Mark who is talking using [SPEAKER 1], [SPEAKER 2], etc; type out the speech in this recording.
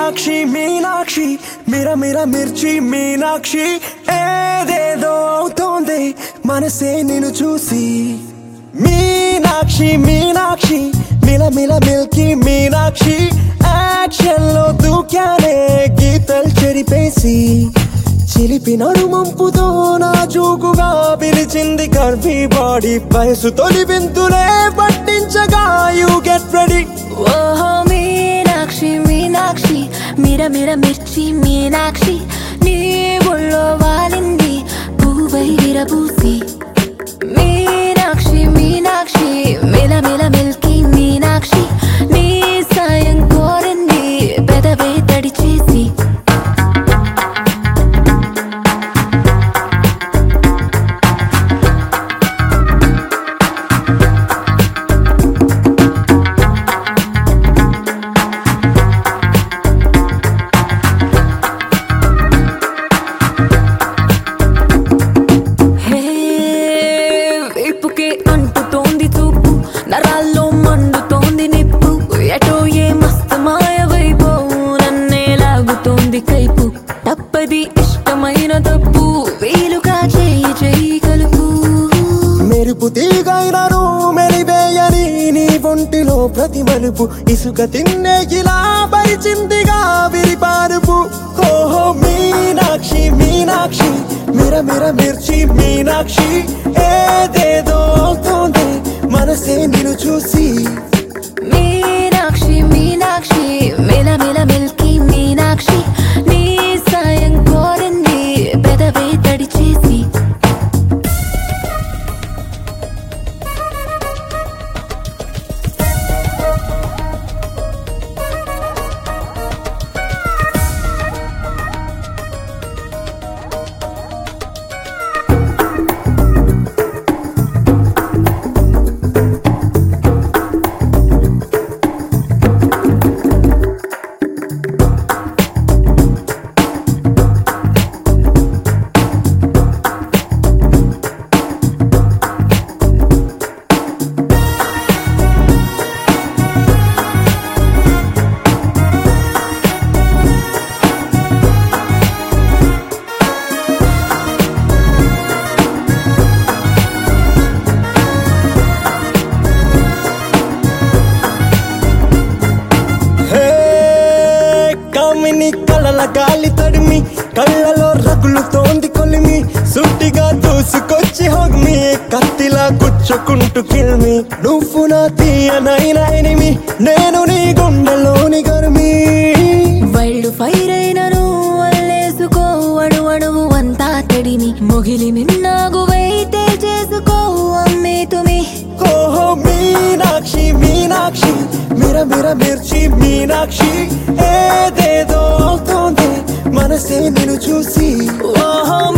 [SPEAKER 1] మీనాక్షి మీనాక్షి మీరా మీరా మిర్చి మీనాక్షి ఏదేదో అవుతోంది మనసే నిన్ను చూసి మీనాక్షి మీనాక్షి మిల మిల మిల్కీ మీనాక్షి యాక్షన్ లో దూకానే గీతలు చెరిపేసి చిలిపి నడుమంపుతో నా జూకుగా పిలిచింది కర్వీ బాడీ వయసు తొలి వింతులే పట్టించగా యు గెట్ రెడీ
[SPEAKER 2] ఓహో మీనాక్షి మీనాక్షి మీర మీర మిర్చి మీనాక్షి నీ ఒళ్ళో వాలింది పువ్వై విరబూసి మీనాక్షి మీనాక్షి మిల మిల మిల్కీ మీనాక్షి నీ సాయం కోరింది పెదవే తడి చేసి అంటుతోంది చూపు నరాల్లో మండుతోంది నిప్పు ఎటో ఏ మస్తు మాయవైపో నన్నే లాగుతోంది కైపు తప్పది ఇష్టమైన తప్పు వీలుగా చేయి చేయి కలుపు
[SPEAKER 1] మెరుపు తీగైనను మెలివేయని నీ ఒంటిలో ప్రతి మలుపు ఇసుక తిన్నేకిలా పరిచిందిగా విరిపారుపు ఓహో మీనాక్షి మీనాక్షి మిర మిర మిర్చి మీనాక్షి ఏదేదో అవుతోంది మనసే నిన్ను చూసి
[SPEAKER 2] మీనాక్షి మీనాక్షి మిల మిల మిల్కీ మీనాక్షి నీ సాయం కోరింది పెదవే తడి చేసి కళ్ళ గాలి తడిమి కళ్ళలో రగులుతోంది కొలిమి సూటిగా దూసుకొచ్చి హొగ్మి కత్తిలా గుచ్చుకుంటూ కిల్మి నువ్వు నా తీయనైన ఎనిమి నేను నీ గుండెలోని గర్మి వైల్డ్ ఫైర్ అయినను అల్లేసుకో అణు అణువు అంతా తడిమి మొగిలి మిన్నాగువైతే చేసుకో అమ్మే తుమి ఓహో మీనాక్షి మీనాక్షి మిర మిర మిర్చి మీనాక్షి ఏదేదో అవుతోంది మనసే నిన్ను చూసి ఓహో